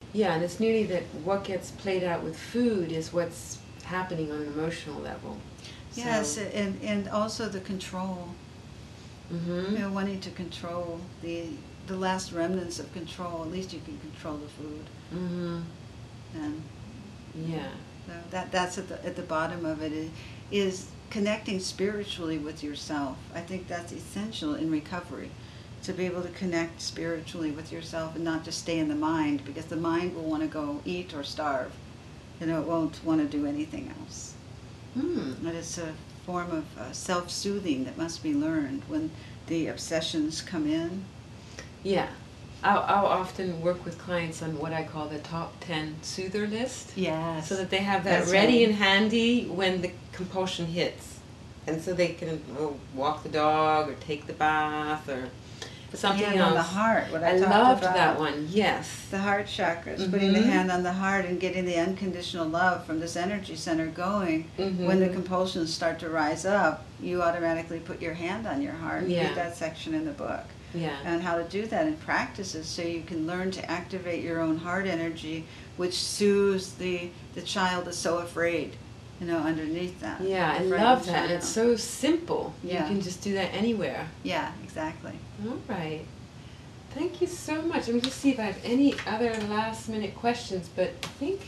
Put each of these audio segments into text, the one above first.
Yeah, and it's nearly that what gets played out with food is what's happening on an emotional level. Yes, So, and also the control. mm-hmm. Wanting to control the last remnants of control. At least you can control the food, Mm-hmm. and Yeah. so that's at the bottom of it is connecting spiritually with yourself. I think that's essential in recovery, to be able to connect spiritually with yourself and not just stay in the mind, because the mind will want to go eat or starve. It won't want to do anything else. Hmm. But it's a form of self-soothing that must be learned when the obsessions come in. Yeah. I'll often work with clients on what I call the top 10 soother list. Yes. So that they have that That's ready right. and handy when the compulsion hits. And so they can walk the dog or take the bath or something hand else. on the heart, what I I talked loved about. that one, yes. The heart chakras, Mm-hmm. putting the hand on the heart and getting the unconditional love from this energy center going. Mm-hmm. When the compulsions start to rise up, you automatically put your hand on your heart. Yeah. Read that section in the book. Yeah. And how to do that in practices, so you can learn to activate your own heart energy, which soothes the child that's so afraid, underneath that. Yeah, I The love frightened that. And child. it's so simple. Yeah. You can just do that anywhere. Yeah, exactly. All right. Thank you so much. Let me just see if I have any other last minute questions, but I think,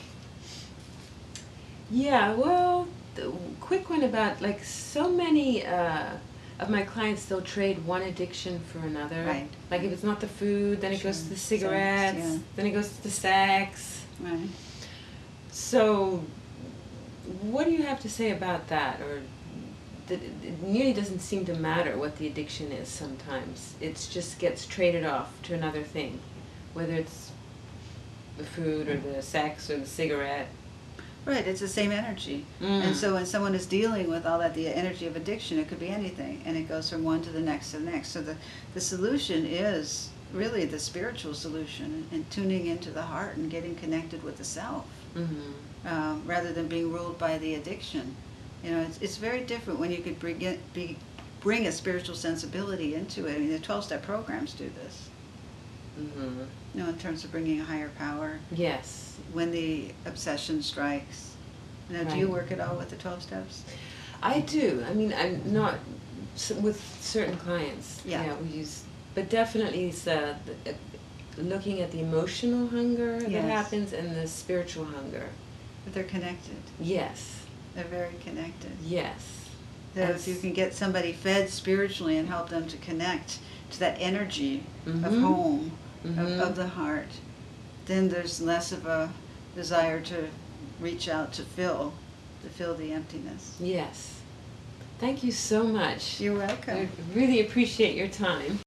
yeah, well, the quick one about like so many of my clients, they'll trade one addiction for another. Right. Like if it's not the food, then it Sure. goes to the cigarettes, Sex, yeah. then it goes to the sex. Right. So, what do you have to say about that? Or that it nearly doesn't seem to matter what the addiction is sometimes. It just gets traded off to another thing, whether it's the food or the sex or the cigarette. Right, it's the same energy. And so when someone is dealing with all that, the energy of addiction, it could be anything, and it goes from one to the next to the next. So the solution is really the spiritual solution, and tuning into the heart and getting connected with the self, rather than being ruled by the addiction. It's very different when you could bring a spiritual sensibility into it. I mean, the 12-step programs do this. In terms of bringing a higher power. Yes. When the obsession strikes. Now, do you work at all with the 12 steps? I do. I mean, I'm not with certain clients. Yeah. We use, but definitely it's looking at the emotional hunger that Yes. happens and the spiritual hunger. But they're connected. Yes. They're very connected. Yes. So if you can get somebody fed spiritually and help them to connect to that energy of home, of the heart, then there's less of a desire to reach out to fill the emptiness. Yes. Thank you so much. You're welcome. I really appreciate your time.